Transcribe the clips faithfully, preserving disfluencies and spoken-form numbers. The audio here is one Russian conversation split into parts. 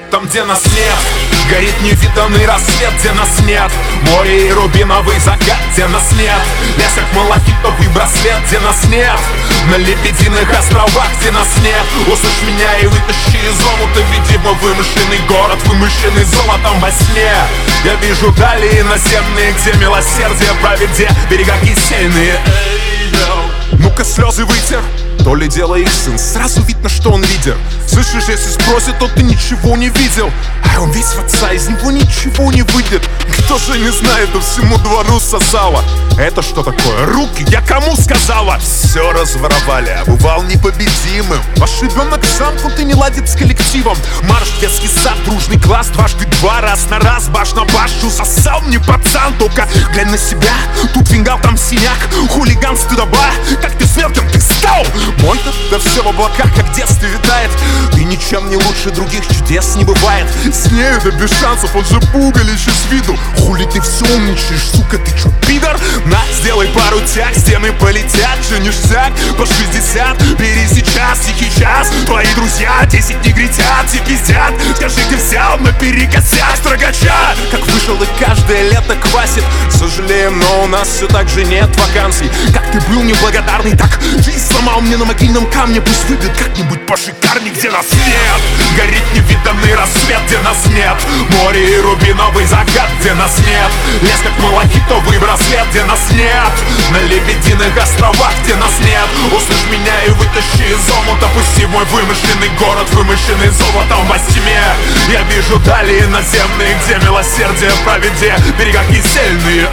там, где нас нет. Горит невиданный рассвет, где нас нет. Море и рубиновый закат, где нас нет. Лес как малахитовый браслет, где нас нет. На лебединых островах, где нас нет. Услышь меня и вытащи из омута, видимо, вымышленный город, вымышленный золотом во сне. Я вижу дали наземные, где милосердие правит, где берега кисельные. Ну-ка слезы вытер, то ли дело их сын, сразу видно, что он лидер. Слышишь, если спросит, то ты ничего не видел. А он весь в отца, из него ничего не выйдет. Кто же не знает, да всему двору сосала. Это что такое? Руки, я кому сказала? Все разворовали, а бывал непобедимым. Ваш ребенок замкнут и не ладит с коллективом. Марш, детский сад, дружный класс, дважды два, раз на раз, баш на башу. Сосал мне пацан, только глянь на себя. Тут фингал, там синяк, хулиган, стыдоба. Как ты смел, кем ты стал? Мой-то, да все в облаках, как в детстве витает. Ты ничем не лучше других, чудес не бывает. С нею да без шансов, он же пугалище с виду. Хули ты все умничаешь, сука, ты чё, пидор? На, сделай пару тяг, стены полетят, же ништяк. По шестьдесят, бери сейчас, тихий час. Твои друзья десять негритят, все пиздят. Скажи, где взял наперекосяк строгача. Как вышел и каждое лето квасит. Сожалеем, но у нас все так же нет вакансий. Как ты был неблагодарный, так жизнь сломал мне на могильном камне. Пусть выбьет как-нибудь пошикарней, где нас нет. Горит невиданный рассвет, где нас нет. Море и рубиновый закат, где нас нет. Лес как малахитовый браслет, где нас нет. На лебединых островах, где нас нет. Услышь меня и вытащи из омута. Пусти мой вымышленный город, вымышленный золотом во тьме. Я вижу дали наземные, где милосердие правит, где берега кисельные.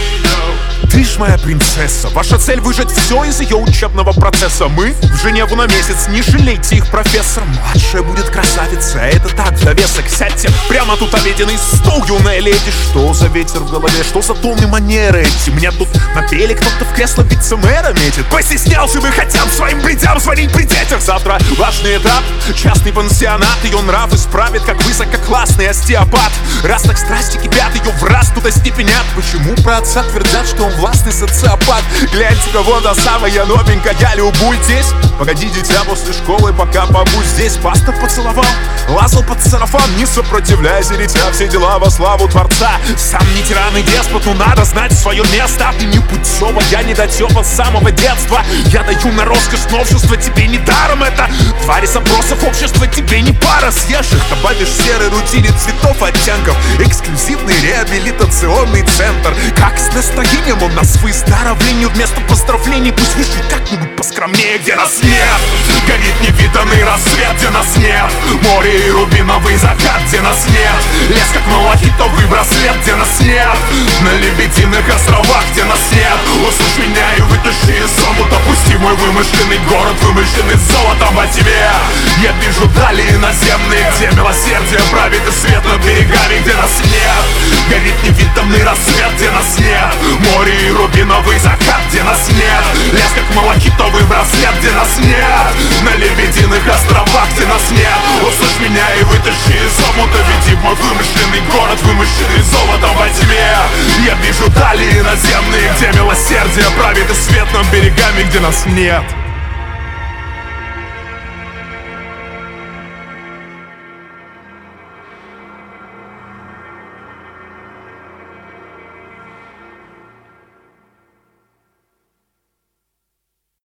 Ты ж моя принцесса, ваша цель выжать все из ее учебного процесса. Мы в Женеву на месяц, не жалейте их, профессор. Младшая будет красавица, это так, в довесок. Сядьте прямо тут обеденный стол, юная леди. Что за ветер в голове, что за тон и манеры эти? Мне тут напели, кто-то в кресло вице-мэра метит. Постеснялся бы хотя бы своим бредям звонить при детях. Завтра важный этап, частный пансионат. Ее нрав исправит, как высококлассный остеопат. Раз так страсти кипят, ее в раз туда степенят. Почему про отца твердят, что он властный социопат? Гляньте-ка, вон та самая новенькая, любуйтесь. Погоди, дитя, после школы, пока побудь здесь. Пастор поцеловал, лазал под сарафан. Не сопротивляйся, дитя, все дела во славу Творца. Сам не тиран и деспот, но надо знать свое место. Ты не путёва, я недотёпа с самого детства. Я даю на роскошь новшества, тебе не даром это. Твари запросов общества, тебе не пара. Съешь их, добавишь серой рутине цветов оттенков. Эксклюзивный реабилитационный центр. Как с настроением он нас выздоровлению. Вместо поздравлений пусть вышли как-нибудь поскромнее, где нас нет. Горит невиданный рассвет, где нас нет. Море и рубиновый закат, где нас нет. Лес как малахитовый браслет, где нас нет. На лебединых островах, где нас нет. Услышь меня и вытащи из омута. Пусти мой вымышленный город, вымышленный золотом во тьме. Я вижу дали наземные, где милосердие правит и свет над берегами, где нас нет. Горит невиданный рассвет, где нас нет. Море и рубиновый закат, где нас нет. Лес как малахитовый браслет, где нас нет. На лебединых островах, где нас нет. Услышь меня и вытащи из омута. Веди мой вымышленный город, вымышленный золотом во тьме. Я вижу дали наземные, где милосердие правит и свет над берегами, где нас нет.